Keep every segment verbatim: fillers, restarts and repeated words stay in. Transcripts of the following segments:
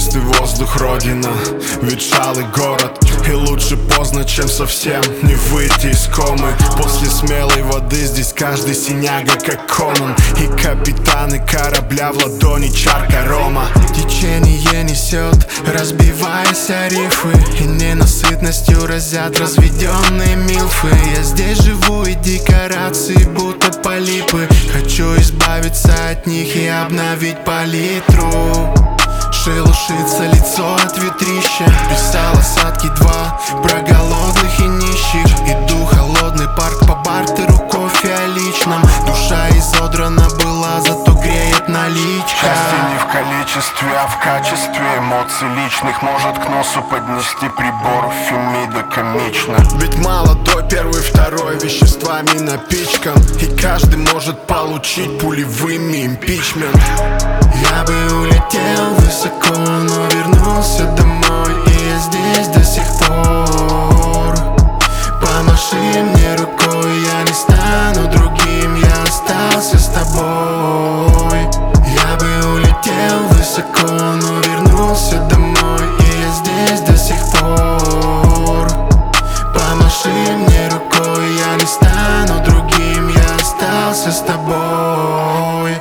чистый воздух, родина, ветшалый город. И лучше поздно, чем совсем не выйти из комы. После смелой воды здесь каждый синяга, как Конан. И капитаны корабля в ладони чарка рома. Течение несет, разбиваясь о рифы, и ненасытностью разят разведенные милфы. Я здесь живу, и декорации будто полипы. Хочу избавиться от них и обновить палитру. Шелушится лицо от ветрища. Писал осадки два про голодных и нищих. Иду холодный парк по бартеру, кофе о личном. Душа изодрана была, зато греет наличка. Счастье не в количестве, а в качестве эмоций личных. Может к носу поднести прибор Фемида комично. Ведь молодой, первый, второй веществами напичкан. И каждый может получить пулевыми импичмент. Я бы улетел высоко, но вернулся домой, и я здесь до сих пор. Помаши мне рукой, я не стану другим, я остался с тобой. Я бы улетел высоко, но вернулся домой, и я здесь до сих пор. Помаши мне рукой, я не стану другим, я остался с тобой.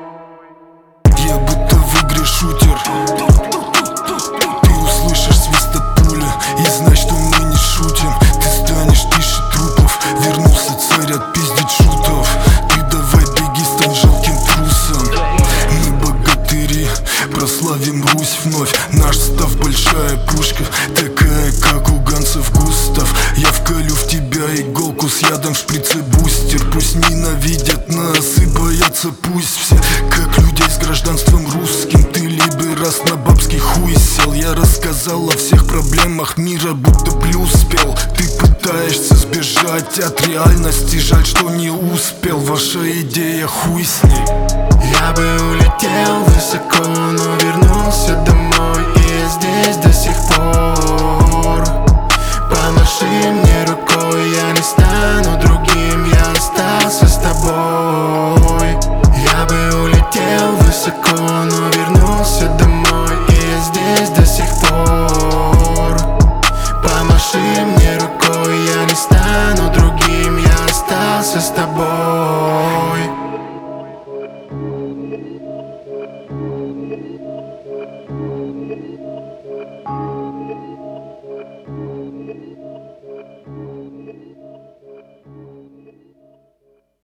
Я будто в игре шутер. Ты услышишь свист от пули и знай, что мы не шутим. Ты станешь тише трупов. Вернулся царь отпиздить шутов. Ты давай беги, стань жалким трусом. Мы богатыри, прославим Русь вновь. Наш став большая пушка, такая, как у ганцев Густав. Я вколю в тебя иголку с ядом в шприце бустер. Пусть ненавидят нас и боятся, пусть все как людей с гражданством русским. Ты либерас на бабский хуй сел. Я рассказал о всех проблемах мира, будто плюс спел. Ты пытаешься сбежать от реальности, жаль, что не успел. Ваша идея хуй с ней. Я бы улетел высоко, но вернулся домой,